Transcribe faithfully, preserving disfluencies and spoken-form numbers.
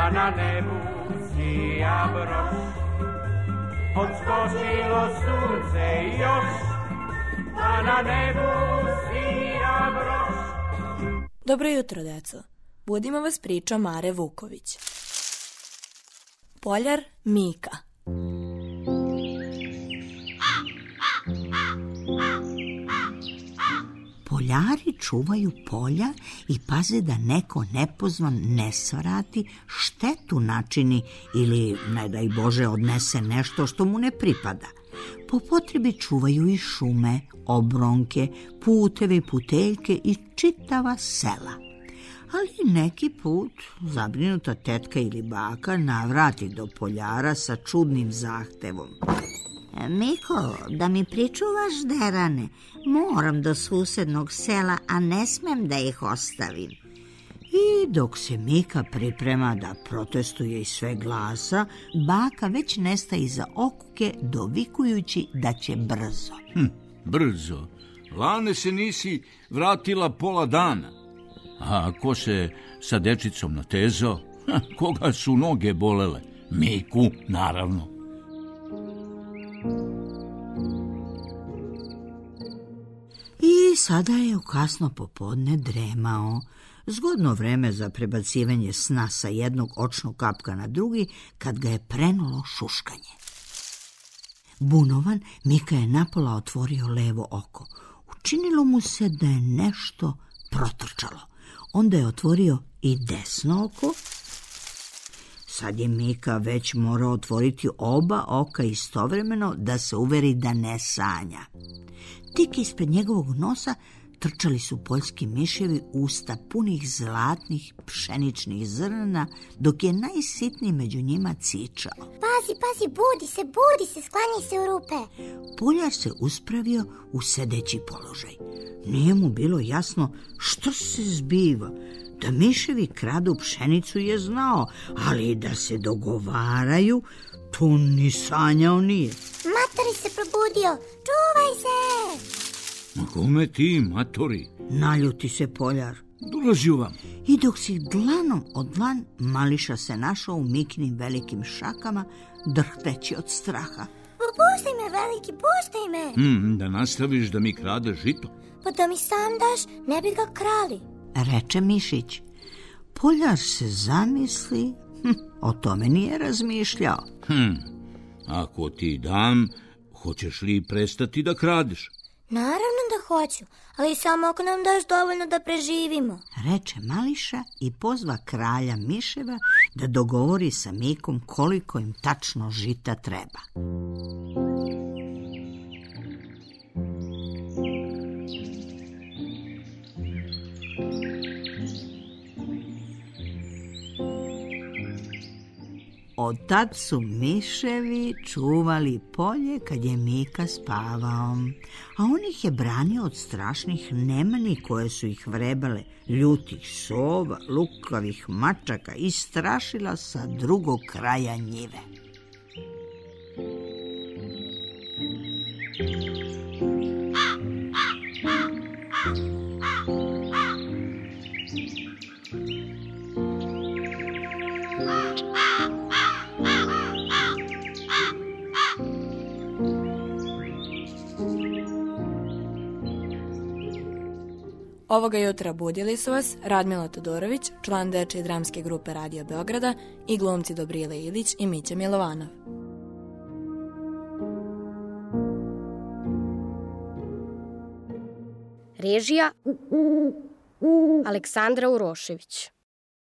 pa na nebu sija broš. Odskočilo sunce još, pa na nebu sija broš. Dobro jutro, deco. Budimo vas priča Mare Vuković. Poljar Mika. Poljari čuvaju polja i paze da neko nepozvan ne svrati, štetu načini ili, ne daj Bože, odnese nešto što mu ne pripada. Po potrebi čuvaju i šume, obronke, puteve, puteljke i čitava sela. Ali neki put zabrinuta tetka ili baka navrati do poljara sa čudnim zahtevom. Miko, da mi pričuvaš derane, moram do susednog sela, a ne smem da ih ostavim. I dok se Mika priprema da protestuje iz sve glasa, baka već nestaje iza okuke, dovikujući da će brzo. Hm, brzo? Lane se nisi vratila pola dana. A ko se sa dečicom natezao? Ha, koga su noge bolele? Miku, naravno. I sada je u kasno popodne dremao. Zgodno vreme za prebacivanje sna sa jednog očnog kapka na drugi, kad ga je prenulo šuškanje. Bunovan, Mika je napola otvorio levo oko. Učinilo mu se da je nešto protrčalo. Onda je otvorio i desno oko. Sad je Mika već morao otvoriti oba oka istovremeno da se uveri da ne sanja. Tik ispred njegovog nosa trčali su poljski miševi, usta punih zlatnih pšeničnih zrna, dok je najsitniji među njima cičao. Pazi, pazi, budi se, budi se, sklanjaj se u rupe. Poljar se uspravio u sedeći položaj. Nije mu bilo jasno što se zbiva. Da miševi kradu pšenicu je znao, ali da se dogovaraju, to ni sanjao nije. Matori se probudio, čuvaj se! Ma kome ti, matori? Naljuti se poljar. Dolazi vam. I dok si dlanom od dlan, Mališa se našao u Mikinim velikim šakama, drhteći od straha. Puštaj me, veliki, puštaj me! Hmm, da nastaviš da mi krade žito? Pa da mi sam daš, ne bi ga krali. Reče mišić. Poljar se zamisli, hm, o tome nije razmišljao. Hm, ako ti dam, hoćeš li prestati da kradeš? Naravno da hoću, ali samo ako nam daš dovoljno da preživimo. Reče Mališa i pozva kralja miševa da dogovori sa Mikom koliko im tačno žita treba. Od tad su miševi čuvali polje kad je Mika spavao, a on ih je branio od strašnih nemani koje su ih vrebale, ljutih sova, lukavih mačaka i strašila sa drugog kraja njive. Ovoga jutra budili su vas Radmila Todorović, član dečije dramske grupe Radio Beograda, i glumci Dobrile Ilić i Mića Milovanov. Režija Aleksandra Urošević.